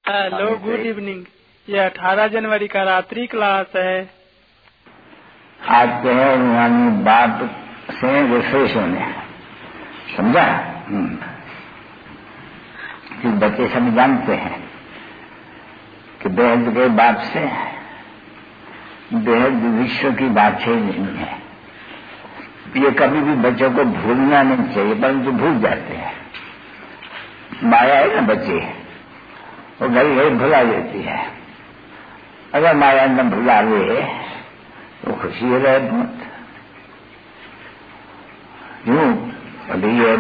Hello, good evening. ये 18 जनवरी का रात्रि क्लास है। आते हैं यानी बाप से रिफ्रेश होने, समझा? कि बच्चे सब जानते हैं कि बेहद के बाप से बेहद विश्व की बात ही नहीं है। ये कभी भी बच्चों को भूलना नहीं चाहिए, परंतु भूल जाते हैं। माया है ना, बच्चे वो घड़ी घड़ी भुला देती है। अगर माया न भुलावे तो खुशी रहे बहुत। क्यों? अभी ये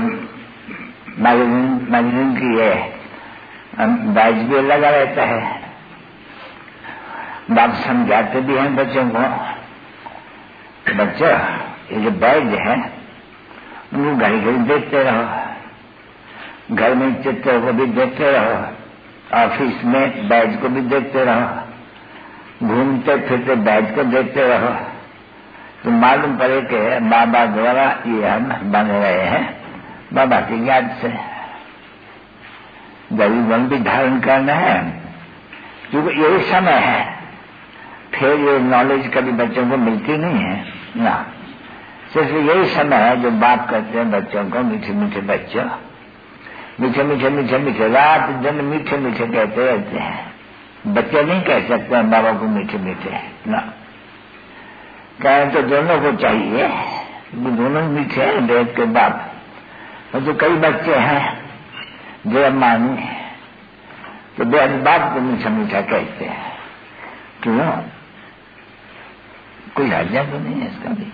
मैगजीन की है बैच भी लगा रहता है। बाप समझाते भी हैं बच्चों को, बच्चों ये जो बैज है उनको घड़ी घड़ी देखते रहो, घर में चित्र को भी देखते रहो, ऑफिस में बैज को भी देखते रहो, घूमते फिरते बैज को देखते रहो, तो मालूम पड़े कि बाबा द्वारा ये हम बन रहे हैं बाबा की याद से। वन भी धारण करना है, क्योंकि यही समय है। फिर ये नॉलेज कभी बच्चों को मिलती नहीं है ना, सिर्फ यही समय है जो बाप कहते हैं बच्चों को, मीठे मीठे बच्चों, मीठे मीठे मीठे मीठे, रात दिन मीठे मीठे कहते रहते हैं। बच्चे नहीं कह सकते हैं बाबा को मीठे मीठे ना, कहें तो दोनों को चाहिए, दोनों मीठे हैं बेद के बाप। और तो कई बच्चे हैं जो अम्मानी तो बेद बाप को मीठा मीठा कहते हैं। क्यों? कोई हर्जा तो नहीं है इसका भी।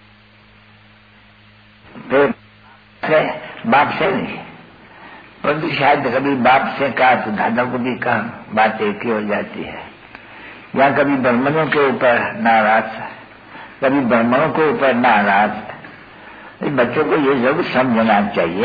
तो बाप से नहीं, परंतु शायद कभी बाप से कहा तो दादा को भी कहा, बात एक ही हो जाती है। या कभी ब्राह्मणों के ऊपर नाराज, कभी ब्राह्मणों के ऊपर नाराज। बच्चों को ये जरूर समझना चाहिए।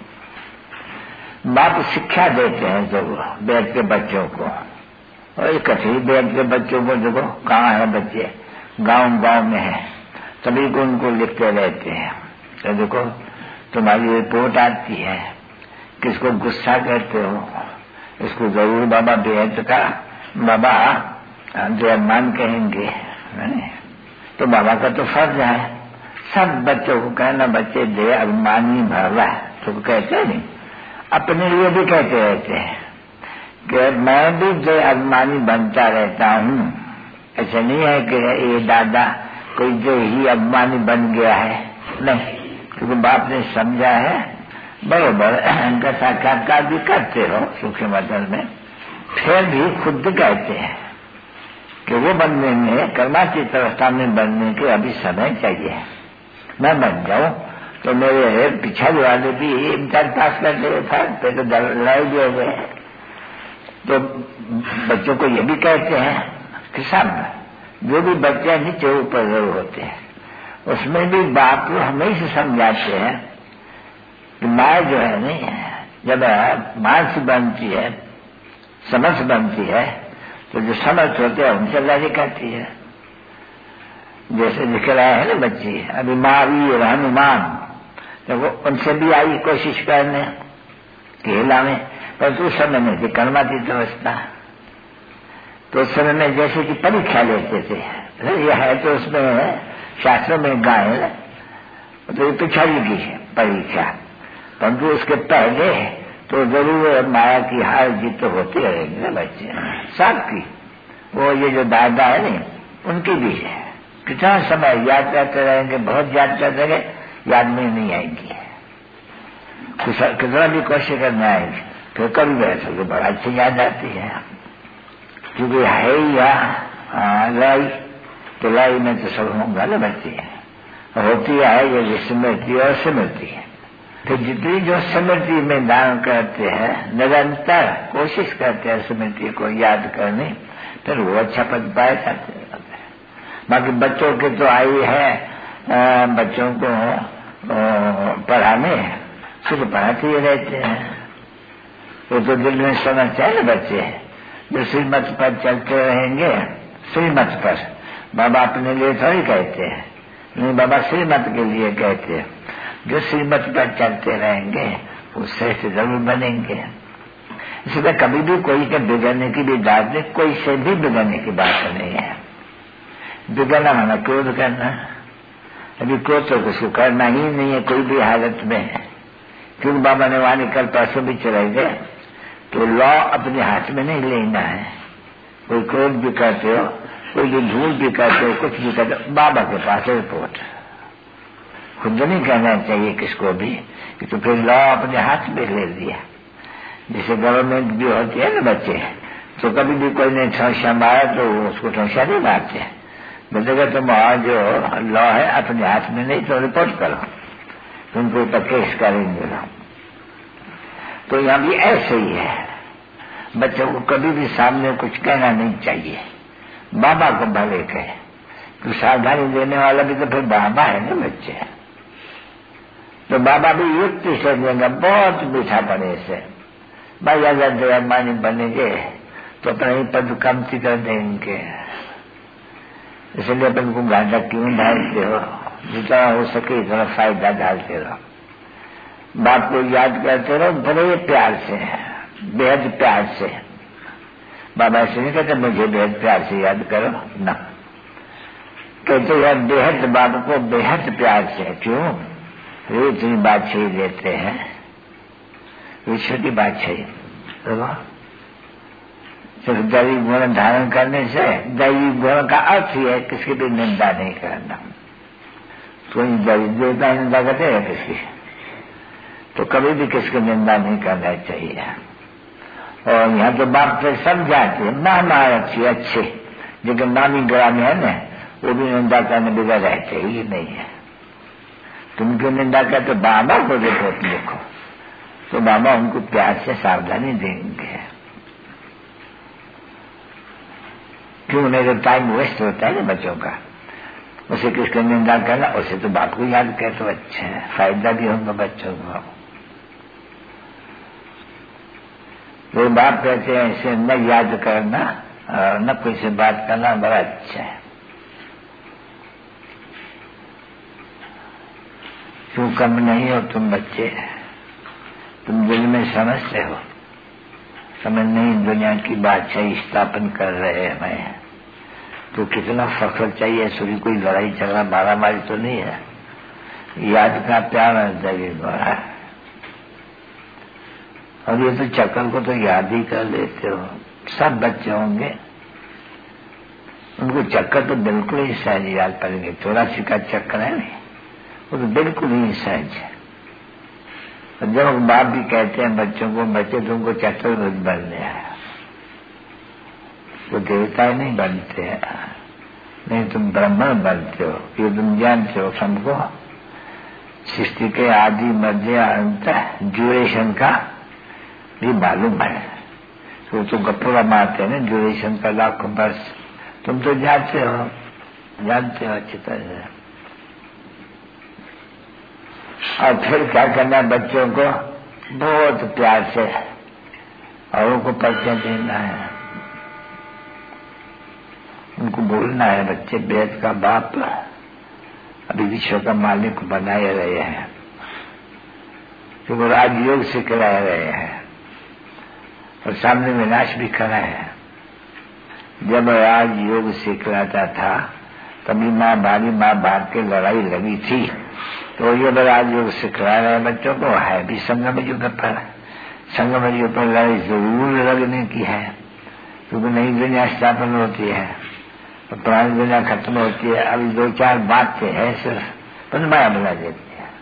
बाप शिक्षा देते हैं जरूर वेद के बच्चों को, और कथी वेद के बच्चों को देखो कहाँ है बच्चे, गांव गांव में है, सभी को उनको लिखते रहते हैं। तो देखो तुम्हारी रिपोर्ट आती है, किसको गुस्सा करते हो, इसको जरूर बाबा बेहद का बाबा जयमान कहेंगे। तो बाबा का तो फर्ज है सब बच्चों को कहना, बच्चे दे अभिमानी भरवा, तो कहते हैं नहीं, अपने लिए भी कहते रहते हैं कि मैं भी जो अभिमानी बनता रहता हूँ। ऐसा नहीं है कि ये दादा कोई जो ही अभिमानी बन गया है, नहीं, क्योंकि बाप ने समझा है बरोबर। उनका साक्षात्कार भी करते हो सूक्ष्म वचन में, फिर भी खुद कहते हैं कि वो बनने में, कर्मातीत अवस्था में बनने के अभी समय चाहिए। मैं बन जाऊं तो मेरे पिछड़ वाले भी इम्तिहान पास कर ले, फिर तो लड़ाई भी हो गए। तो बच्चों को ये भी कहते हैं कि सब जो भी बच्चे नीचे ऊपर जरूर होते हैं, उसमें भी बाप हमेशा समझाते हैं कि माँ जो है नहीं, जब मानस बनती है, समझ बनती है, तो जो समर्थ होते हैं उनसे लड़ाई करती है। जैसे दिख रहा है ना बच्ची, अभी महावीर हनुमान, तो वो उनसे भी आई कोशिश करने खेला में, पर उस समय में थी कर्मातीत अवस्था। तो उस समय में जैसे कि परीक्षा लेते थे, यह है तो उसमें शास्त्रों में गाय तो ये पिछड़ी की परीक्षा, परंतु उसके पहले तो जरूर माया की हार जीत तो होती रहेगी ना बच्चे सबकी। वो ये जो दादा है नहीं, उनकी भी है। कितना समय याद करते रहेंगे, बहुत याद करते रहे, याद में नहीं आएंगी, कितना भी कोशिश करने आएंगे, फिर कभी वैसे तो बड़ा अच्छी याद आती है। क्योंकि है या लाई तो लाई में तो सब होगा ना बच्चे, होती है ये स्मृति और स्मृति है। तो जितनी जो स्मृति में दान करते हैं, निरंतर कोशिश करते हैं स्मृति को याद करने, फिर वो अच्छा पद पाए जाते हैं। बाकी बच्चों के तो आई है बच्चों को पढ़ाने, फिर पढ़ाते ही रहते हैं। वो तो दिल में समझते हैं ना बच्चे, जो श्रीमत पर चलते रहेंगे, श्रीमत पर बाबा अपने लिए थोड़ी कहते हैं, नहीं बाबा श्रीमत के लिए कहते हैं। जो श्रीमत पर चलते रहेंगे वो श्रेष्ठ जरूर बनेंगे। इसलिए कभी भी कोई के बिगड़ने की भी बात नहीं, कोई से भी बिगड़ने की बात नहीं है। बिगड़ना माना क्रोध करना, अभी क्रोध तो किसी करना ही नहीं है कोई भी हालत में। क्योंकि बाबा ने वहां निकल पैसों भी चले गए, तो लॉ अपने हाथ में नहीं लेना है। कोई क्रोध भी करते हो, कोई जो झूठ भी करते हो, कुछ भी करते हो, बाबा के पास रिपोर्ट। खुद नहीं कहना चाहिए किसको भी कि तो फिर लॉ अपने हाथ में ले लिया। जैसे गवर्नमेंट भी होती है ना बच्चे, तो कभी भी कोई ने ठोसा मारा तो उसको ठोसा नहीं मारते, बोलेगा तुम जो लॉ है अपने हाथ में नहीं तो रिपोर्ट करो, तुमको ऊपर केस करेंगे। तो यहाँ भी ऐसे ही है, बच्चों को कभी भी सामने कुछ कहना नहीं चाहिए। बाबा को भले कहे तो सावधानी देने वाला भी तो फिर बाबा है ना बच्चे। तो बाबा भी युक्ति से देंगे, बहुत मीठा पड़े से। भाई अगर देवानी बनेंगे तो अपना ही पद कमती कर देंगे, इसलिए अपन को गांजा क्यों डालते हो, जितना हो सके इतना फायदा डालते रहो। बाप को याद करते रहो बड़े प्यार से, बेहद प्यार से। बाबा ऐसे नहीं कहते मुझे बेहद प्यार से याद करो ना, कहते यार बेहद बाप को बेहद प्यार से। क्यों? वो इतनी बादशाही देते हैं, विश्व की बादशाही। सिर्फ दैवी गुण धारण करने से, दैवी गुण का अर्थ ही है किसी की निंदा नहीं करना। कोई दैवी देवता निंदा करते हैं किसी, तो कभी भी किसकी निंदा नहीं करना चाहिए। और यहाँ तो बाप से सब जाते हैं, महाराज अच्छे, लेकिन नामी ग्रामी है ना, वो भी निंदा करने बगैर रहते ही नहीं है। तुम क्यों निंदा करते? बाबा को रिपोर्ट लिखो, तो बाबा उनको प्यार से सावधानी देंगे। क्यों? नहीं तो टाइम वेस्ट होता है ना बच्चों का, उसे किसकी निंदा करना, उसे तो बाप को याद करे तो अच्छा है, फायदा भी होगा बच्चों को। वो बाप कहते हैं इसे न याद करना और न कोई से बात करना बड़ा अच्छा है। क्यों कम नहीं हो तुम बच्चे, तुम दिल में समझते हो, समझ नहीं दुनिया की बादशाही स्थापन कर रहे हैं हमें, तो कितना फख्र चाहिए। सूर्य कोई लड़ाई झगड़ा मारामारी तो नहीं है, याद का प्यार जरूर है। और ये तो चक्कर को तो याद ही कर लेते हो। सब बच्चे होंगे उनको चक्कर तो बिल्कुल ही सहज याद पड़ेंगे। 84 का चक्कर है नहीं, वो तो बिल्कुल ही सहज है। और जब बाप भी कहते हैं बच्चों को, बच्चे तुमको चक्कर बनने है, वो देवता नहीं बनते हैं, नहीं तुम ब्राह्मण बनते हो, ये तुम जानते हो। हमको सृष्टि के आदि मध्य अंत ड्यूरेशन का भी मालूम है। वो तो गप्पा मारते हैं ना, ड्यूरेशन का लाखों वर्ष, तुम तो जानते हो अच्छी तरह से। और फिर क्या करना है बच्चों को, बहुत प्यार से और उनको परिचय देना है, उनको बोलना है बच्चे वेद का बाप अभी विश्व का मालिक बनाए रहे हैं, तो वो राजयोग से करा रहे हैं और सामने विनाश भी करा है। जब राजयोग सिखलाता था तभी माँ भारत की लड़ाई लगी थी, तो ये राजयोग सिखला रहे बच्चों को, है भी संगम युग पर। संगम युग पर लड़ाई जरूर लगने की है, क्योंकि नई दुनिया स्थापन होती है और पुरानी दुनिया खत्म होती है। अभी 2-4 बातें हैं सिर्फ, पर माया बना देती है।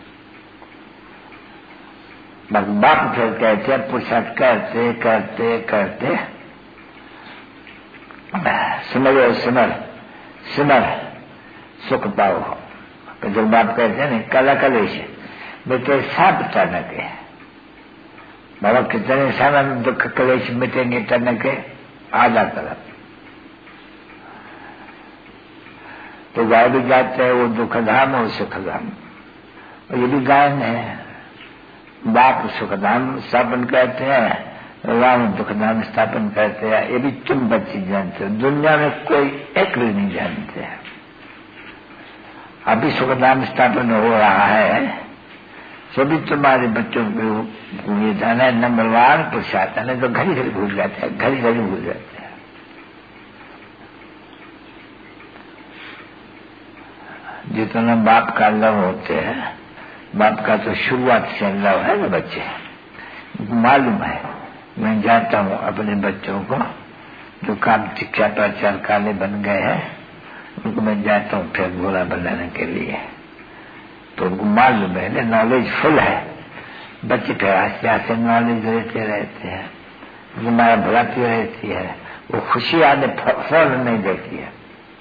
बाप फिर कहते हैं पुरुषार्थ करते करते करते सिमर सिमर सिमर सुख पाओ। तो जब बाप कहते हैं ना कला कलेश बेटे सब टनक है, बाबा कितने सारा दुख कलेश मिटेंगे टनक के आधा तरफ। तो गाय भी जाते हैं वो दुखधाम और सुखधाम, और ये भी गायन है। बाप सुखधाम स्थापन करते हैं, राम दुखधाम स्थापन करते हैं। ये भी तुम बच्चे जानते हो, दुनिया में कोई एक भी नहीं जानते हैं। अभी सुखधाम स्थापन हो रहा है सभी तुम्हारे बच्चों को ये जाना है नंबर 1 पुरुषार्थ, नहीं तो घड़ी घड़ी भूल जाते हैं, घड़ी घड़ी भूल जाते हैं। जितना बाप का लव होते हैं, बाप का तो शुरुआत से लव है ना बच्चे, मालूम है। मैं जानता हूँ अपने बच्चों को जो काम शिक्षा प्रचार काले बन गए हैं, उनको मैं जाता हूँ फिर गोला बनाने के लिए, तो उनको मालूम है, नॉलेज फुल है। बच्चे फिर आस्ते आस्ते नॉलेज लेते रहते हैं, हमारा भलाती रहती है, वो खुशी आने फौरन नहीं देती है।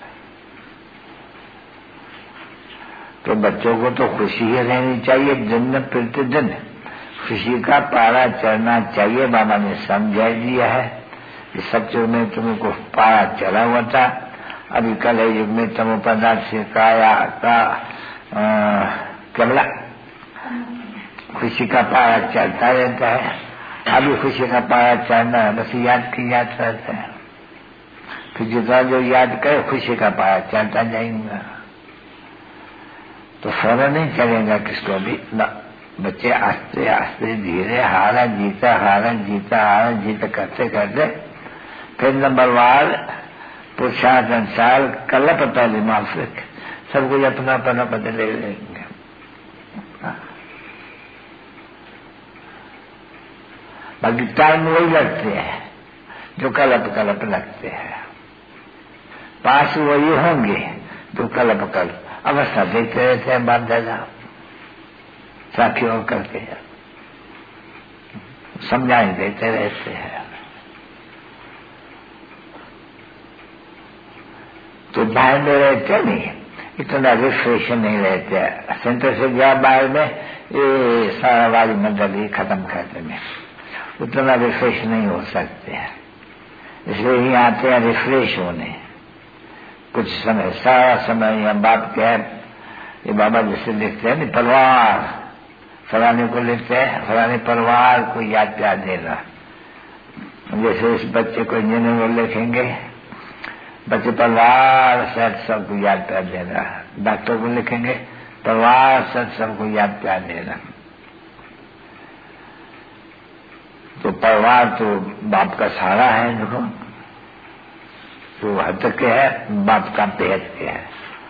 तो बच्चों को तो खुशी ही रहनी चाहिए, दिन प्रतिदिन खुशी का पारा चढ़ना चाहिए। बाबा ने समझा दिया है कि सच्चों में तुमको पारा चढ़ा हुआ था, अभी कल युग में तमो पदार्थ से काया का कमला खुशी का पारा चढ़ता रहता है। अभी खुशी का पारा चढ़ना है, बस याद की याद रहता है, फिर जितना जो याद करे खुशी का पारा चढ़ता जाएगा, तो फौरन नहीं चलेगा किसको भी ना। बच्चे आस्ते आस्ते धीरे हारा जीता हारा जीता हारा जीता करते करते फिर नंबर 1 पुरुषार्थ अनुसार कलपता दिमाग से सब कुछ अपना अपना बदले लेंगे। बाकी टाइम वही लगते हैं जो कलप कलप लगते हैं, पास वही होंगे जो कलप कलप अवस्था देखते रहते हैं। बाप दादा साथी और करके समझाई देते रहते हैं, तो बाहर में रहते नहीं, इतना रिफ्रेशन नहीं रहते। सेंटर से गया बाहर में ये सारा वाली मंडल ही खत्म करते में उतना रिफ्रेश नहीं हो सकते हैं, इसलिए ही आते हैं रिफ्रेश होने। कुछ समय सारा समय यहाँ बाप के ये बाबा जैसे लिखते हैं नहीं, परिवार फलाने को लिखते हैं, फलाने परिवार को याद प्यार देना। जैसे इस बच्चे को इंजीनियर लिखेंगे, बच्चे परिवार सत सबको याद प्यार देना। डॉक्टर को लिखेंगे परिवार सत सबको याद प्यार देना। तो परिवार तो बाप का सहारा है, देखो तो हद के है, बाप का पेट के है।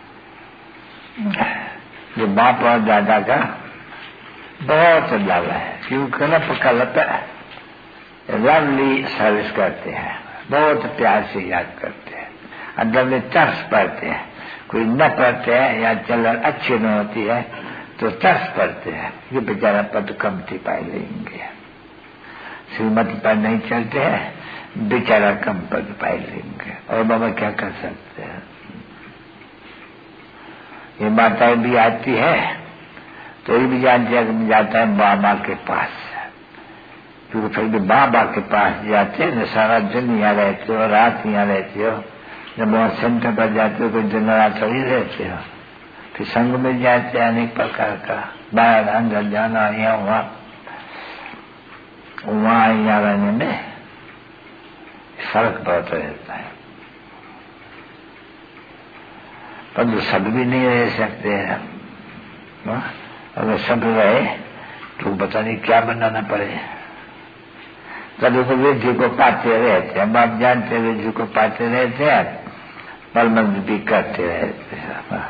जो बाप और दादा का बहुत लाभ है, क्योंकि कलप लवली सर्विस करते हैं, बहुत प्यार से याद करते हैं, अंदर में तरस पड़ते हैं। कोई न पढ़ते हैं या चलन अच्छी न होती है तो तरस पड़ते हैं, ये बेचारा पद कमती पाई लेंगे। श्रीमती पर नहीं चलते हैं, बेचारा कम पद पाई लेंगे। और बाबा क्या कर सकते हैं। ये माताएं भी आती है तो ये भी जाता है बाबा के पास, क्योंकि फिर भी बाबा के पास जाते हैं, सारा दिन यहाँ रहते हो, रात यहाँ रहते हो। जब वहाँ सेंटर पर जाते हो तो दिन रात वही रहते हो, फिर संग में जाते हैं अनेक प्रकार का, बाहर अंदर जाना, यहाँ वहाँ यहाँ रहने में फर्क बहुत रहता है। पर सब भी नहीं रह सकते हैं, अगर सब रहे तो पता नहीं क्या बनाना पड़े। कभी तो वृद्धि को पाते रहते हैं, बाप जानते वृद्धि को पाते रहते हैं, परमंद भी करते रहते हैं।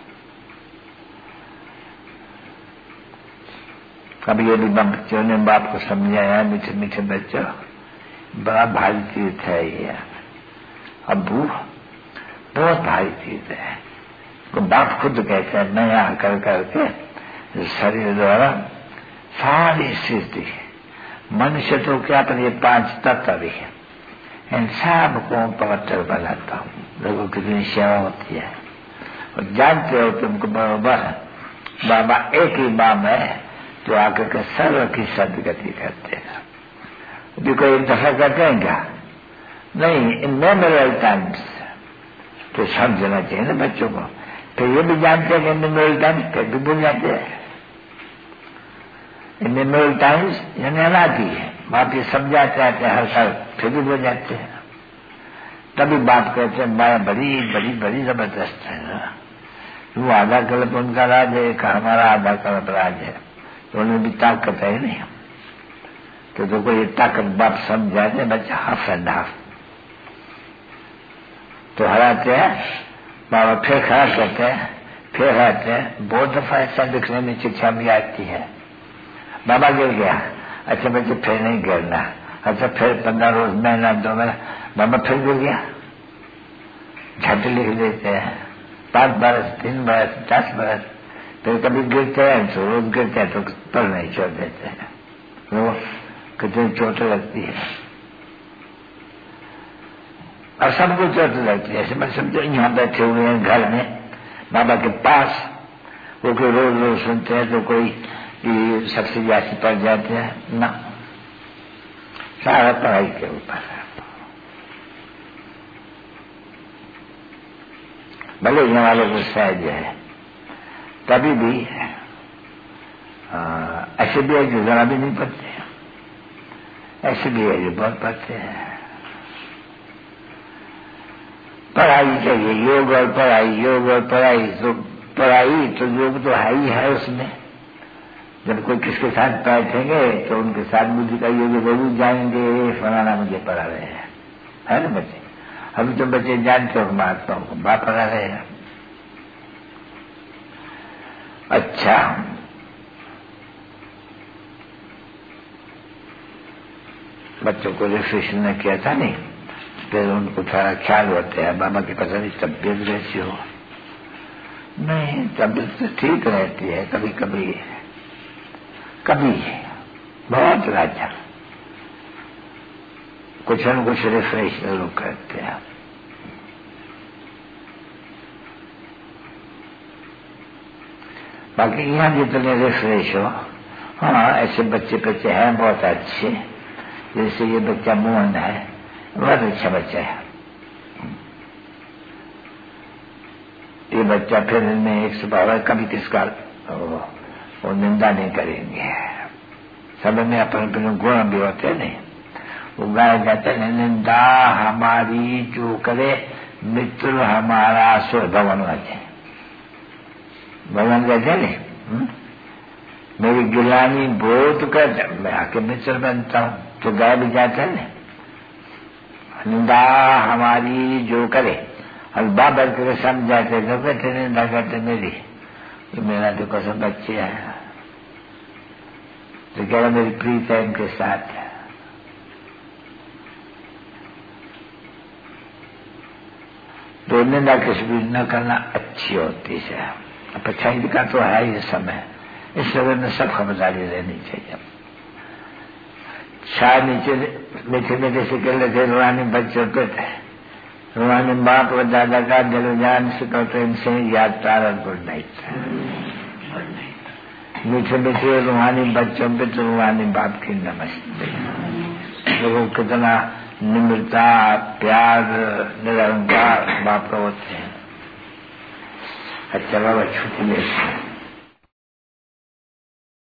कभी ये भी बच्चों ने बाप को समझाया, मीठे मीठे बच्चों बड़ा भारी चीज है ये, अबू बहुत भारी चीज है। तो बाप खुद कहते हैं, मैं यहाँ कर करके शरीर द्वारा सारी सृष्टि, मनुष्य तो क्या पर ये 5 तत्व भी है, इन सबको पवित्र बनाता हूँ। लोगों कितनी सेवा होती है, और जानते हो तुमको बराबर बाबा एक ही बाप है तो आकर के सर्व की सदगति करते हैं। अभी कोई एक दफा करते हैं क्या? नहीं, इन मेमोरियल टाइम्स तो समझना चाहिए ना बच्चों को। तो ये भी जानते हैं कि मेमोरियल टाइम्स फिर भी भूल जाते हैं। मेमोरियल टाइम्स यानी अनादि है, बाप ये समझाते आते हैं हर साल, फिर भी भूल जाते हैं। तभी बाप कहते हैं माया बड़ी बड़ी बड़ी जबरदस्त है ना, वो आधा कल्प उनका राज है, हमारा आधा कल्प राज है। तो उन्हें भी ताकत है नहीं, तो देखो ये ताकत बाप समझ जाते, बच्चा हाफ एंड हाफ। तो हराते हैं बाबा, फिर खड़ा करते हैं, फिर हराते हैं। बहुत दफा ऐसा दिखने में शिक्षा भी आती है, बाबा गिर गया, अच्छा बच्चे फिर नहीं गिरना, अच्छा फिर 15 रोज, महीना, 2 महीना, बाबा फिर गिर गया, झट लिख देते हैं 5 बरस, 3 बरस, 10 बरस। फिर कभी गिरते हैं तो रोज गिरते हैं, तो पर नहीं छोड़ देते हैं, तो कितनी चोट लगती है। और सबको चोट लगती है। ऐसे मैं समझो यहाँ बैठे हुए हैं घर में बाबा के पास, वो कोई रोज रोज सुनते हैं तो कोई सबसे जाती पड़ जाते हैं ना, सारा पढ़ाई के ऊपर है। भले यहाँ वाले को सहज है, कभी भी ऐसे भी है जो जरा भी नहीं पढ़ते, ऐसे भी है जो बहुत पढ़ते हैं। पढ़ाई चाहिए, योग और पढ़ाई, योग और पढ़ाई। तो पढ़ाई तो योग तो है ही है उसमें। जब कोई किसके साथ बैठेंगे तो उनके साथ बुद्धि का योग जरूर जाएंगे, फलाना मुझे पढ़ा रहे हैं, है ना बच्चे। अभी तो बच्चे जानते हो महात्माओं को, बाप पढ़ा रहे हैं। अच्छा, बच्चों को रिफ्रेशन ने किया था नहीं, फिर उनको थोड़ा ख्याल होता है बाबा की पता नहीं तबियत कैसी हो। नहीं, तबियत तो ठीक रहती है, कभी कभी कभी बहुत राजा कुछ न कुछ रिफ्रेश जरूर करते हैं। बाकी यहाँ जितने रिफ्रेश हो, हाँ ऐसे बच्चे बच्चे हैं बहुत अच्छे, जैसे ये बच्चा मोहन है, बहुत अच्छा बच्चा है। ये बच्चा फिर इनमें एक स्वभाव है, कभी किसका वो निंदा नहीं करेंगे। सब में अपन गुण भी होते नहीं, वो गाया जाता है, निंदा हमारी जो करे मित्र हमारा सो भगवान गाते, भगवान कहते नहीं, मेरी गिलानी बहुत कर मैं आके मित्र बनता हूं, तो गाया भी जाता है ना, निंदा हमारी जो करे। और बाबा के समझाते तो कहते निंदा करते मेरी, तो मेरा तो कसम बच्चे है, तो कह रहा मेरी प्रीत है इनके साथ। तो निंदा किसी भी न करना अच्छी होती है। अच्छाई का तो है ये समय, इस समय में सब खबरदारी रहनी चाहिए। शायद नीचे मीठे मीठे से कह लेते रूहानी बच्चों पे थे, रूहानी बाप और दादा का दिल जान से तो इनसे याद तारा गुड नाइट। मीठे मीठे रूहानी बच्चों पे तो रूहानी बाप की नमस्ते। लोगों कितना निम्रता प्यार निरंकार बाप होते हैं। अच्छा बाबा छुट्टी ले